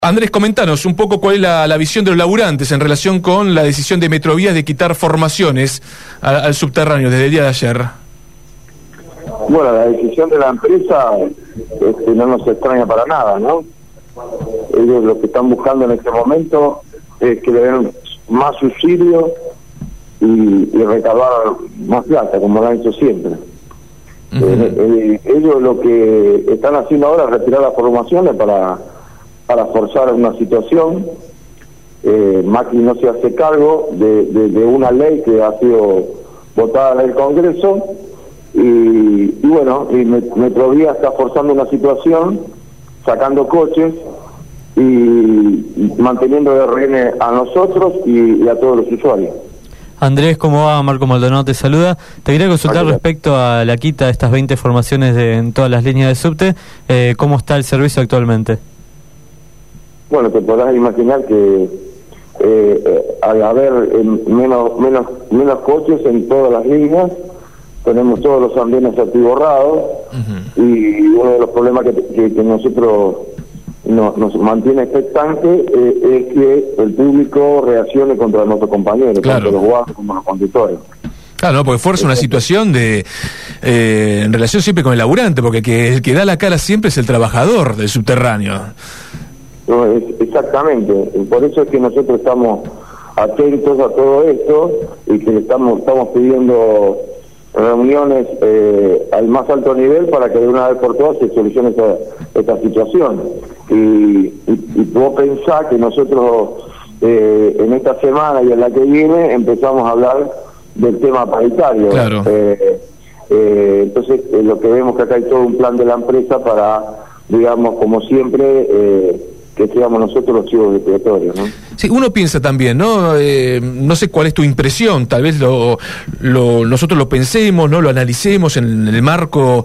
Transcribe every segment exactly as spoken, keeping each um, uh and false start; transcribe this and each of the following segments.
Andrés, comentanos un poco cuál es la, la visión de los laburantes en relación con la decisión de Metrovías de quitar formaciones al, al subterráneo desde el día de ayer. Bueno, la decisión de la empresa este, no nos extraña para nada, ¿no? Ellos lo que están buscando en este momento es que le den más subsidio y, y recaudar más plata, como lo han hecho siempre. Uh-huh. eh, eh, ellos lo que están haciendo ahora es retirar las formaciones para... para forzar una situación. eh, Macri no se hace cargo de, de, de una ley que ha sido votada en el Congreso y, y bueno, y Metrovía está forzando una situación, sacando coches y, y manteniendo de rehenes a nosotros y, y a todos los usuarios. Andrés, ¿cómo va? Marco Maldonado te saluda. Te quería consultar okay. respecto a la quita de estas veinte formaciones de, en todas las líneas de subte, eh, ¿cómo está el servicio actualmente? Bueno, te podrás imaginar que eh, eh, al haber eh, menos menos menos coches en todas las líneas, tenemos todos los andenes atiborrados. Uh-huh. Y uno de los problemas que, que, que nosotros no, nos mantiene expectante eh, es que el público reaccione contra nuestros compañeros, claro. Tanto los guardias como los conductores. Claro, no, porque fuerza una situación de eh, en relación siempre con el laburante, porque que, el que da la cara siempre es el trabajador del subterráneo. No, es, exactamente, por eso es que nosotros estamos atentos a todo esto y que estamos estamos pidiendo reuniones eh, al más alto nivel para que de una vez por todas se solucione esta, esta situación. Y, y, y vos pensás que nosotros eh, en esta semana y en la que viene empezamos a hablar del tema paritario. Claro. Eh, eh, entonces eh, lo que vemos que acá hay todo un plan de la empresa para, digamos, como siempre, eh, que seamos nosotros los chivos expiatorios, ¿no? Sí, uno piensa también, ¿no? Eh, no sé cuál es tu impresión, tal vez lo, lo nosotros lo pensemos, ¿no? Lo analicemos en el marco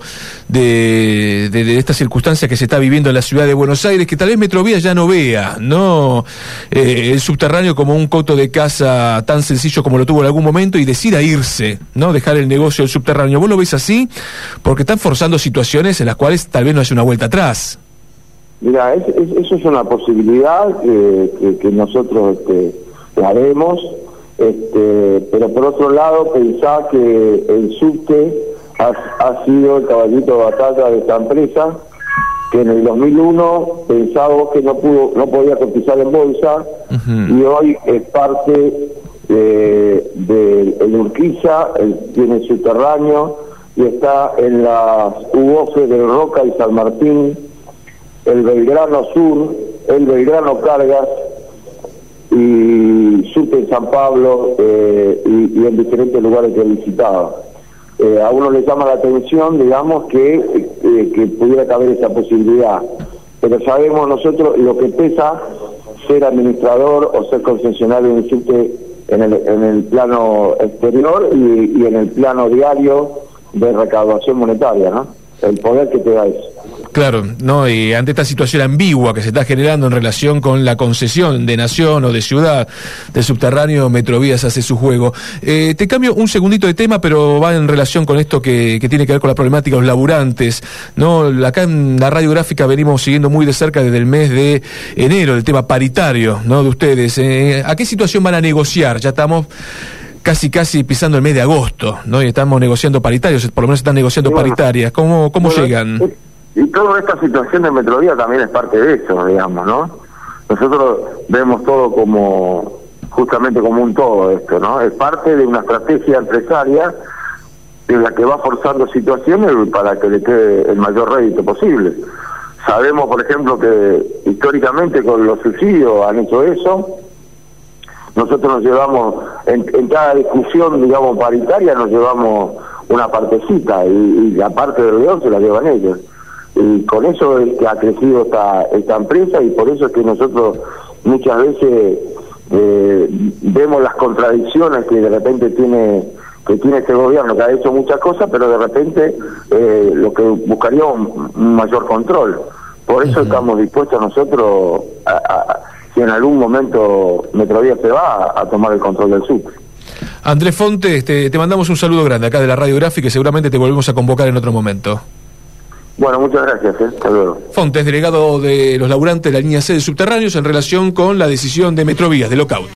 de, de, de esta circunstancia que se está viviendo en la ciudad de Buenos Aires, que tal vez Metrovía ya no vea, ¿no? Eh, el subterráneo como un coto de casa tan sencillo como lo tuvo en algún momento y decida irse, ¿no? Dejar el negocio del subterráneo. ¿Vos lo ves así? Porque están forzando situaciones en las cuales tal vez no hace una vuelta atrás. Mira, es, es, eso es una posibilidad que, que, que nosotros este, la vemos, este, pero por otro lado pensá que el subte ha, ha sido el caballito de batalla de esta empresa, que en el dos mil uno pensaba que no pudo, no podía cotizar en bolsa. Uh-huh. Y hoy es parte de, de el Urquiza, el, tiene subterráneo y está en las U O F E del Roca y San Martín, el Belgrano Sur, el Belgrano Cargas y Subte en San Pablo eh, y, y en diferentes lugares que he visitado. Eh, a uno le llama la atención, digamos, que, eh, que pudiera caber esa posibilidad, pero sabemos nosotros lo que pesa ser administrador o ser concesionario de un subte en el, en el plano exterior y, y en el plano diario de recaudación monetaria, ¿no? El poder que te da eso. Claro, no, y ante esta situación ambigua que se está generando en relación con la concesión de nación o de ciudad del subterráneo, Metrovías hace su juego. Eh, te cambio un segundito de tema, pero va en relación con esto que, que tiene que ver con la problemática de los laburantes, ¿no? Acá en la radiográfica venimos siguiendo muy de cerca desde el mes de enero el tema paritario, ¿no? De ustedes. Eh, ¿A qué situación van a negociar? Ya estamos casi casi pisando el mes de agosto, ¿no? Y estamos negociando paritarios, por lo menos están negociando bueno, paritarias. ¿Cómo, cómo bueno, llegan? Es... Y toda esta situación de Metrovía también es parte de eso, digamos, ¿no? Nosotros vemos todo como, justamente como un todo esto, ¿no? Es parte de una estrategia empresaria en la que va forzando situaciones para que le quede el mayor rédito posible. Sabemos, por ejemplo, que históricamente con los subsidios han hecho eso. Nosotros nos llevamos, en, en cada discusión, digamos, paritaria, nos llevamos una partecita y, y la parte del león se la llevan ellos. Y con eso es que ha crecido esta, esta empresa y por eso es que nosotros muchas veces eh, vemos las contradicciones que de repente tiene que tiene este gobierno, que ha hecho muchas cosas, pero de repente eh, lo que buscaría un, un mayor control. Por eso uh-huh. estamos dispuestos nosotros, a, a, si en algún momento Metrovía se va, a, a tomar el control del subte. Andrés Fontes, te, te mandamos un saludo grande acá de la radiográfica y seguramente te volvemos a convocar en otro momento. Bueno, muchas gracias, ¿eh? Hasta luego. Fontes, delegado de los laburantes de la línea C de subterráneos en relación con la decisión de Metrovías, de lockout.